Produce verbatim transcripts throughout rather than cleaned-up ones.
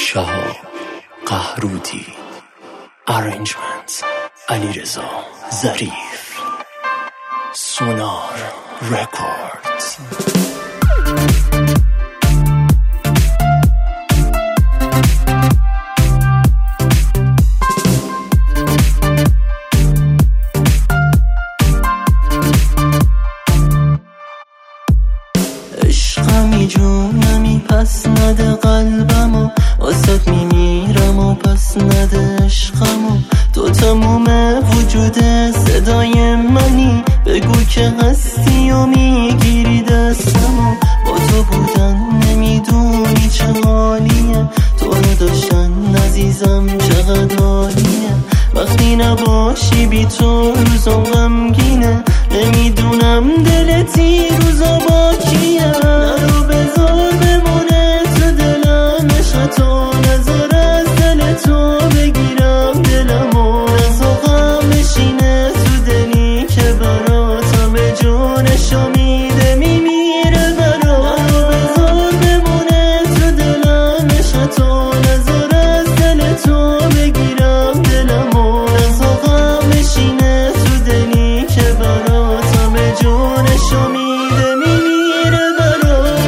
شهاب قهرودی. Arrangements علیرضا ظریف. سونار رکوردز. عشقمی جونمی پس نده قلبمو، واسد میمیرم و پس نده عشقمو. تو تموم وجود صدای منی، بگو که هستی و میگیری دستمو. با تو بودن نمیدونی چه حالیه، تو رو داشتن عزیزم چقدر عالیه. وقتی نباشی بی تو روزم غمگینه، نمیدونم دلتی روزا با کیه. نرو بذار بمونه تو دلم، عشق تو نذار از دل تو بگیرم دلمو. نزا غم بشینه تو دلی که برات همه جونشو میده میمیره برات. نرو بذار بمونه تو دلم، عشق تو نذار از دل تو بگیرم دلمو. نزا غم بشینه تو دلی که برات همه جونشو میده میمیره برات.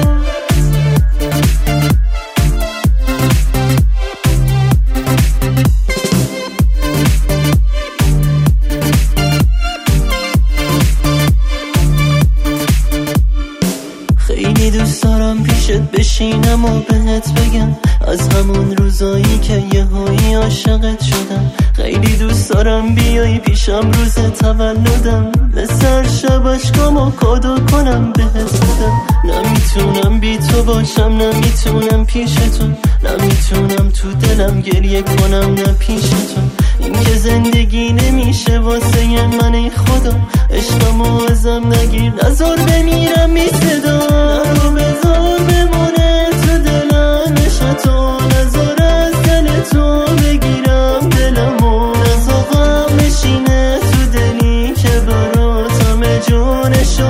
خیلی دوست دارم پیشت بشینم و بهت بگم از همون روزایی که یهویی عاشقت شدم. خیلی دوست دارم بیای پیشم روز تولدم، به سر شباشکامو کادو کنم بهت بدم. نمیتونم بی تو باشم، نمیتونم پیش تو، نمیتونم تو دلم گریه کنم نه پیش تو. این که زندگی نمیشه واسه من ای خدا، عشقمو ازم نگیر نذار بمیرم بی صدا. نرو بذار بمونه تو دلم، عشق تو نذار از دل تو بگیرم دلمو. نزا غم بشینه تو دلی که برات همه جونشو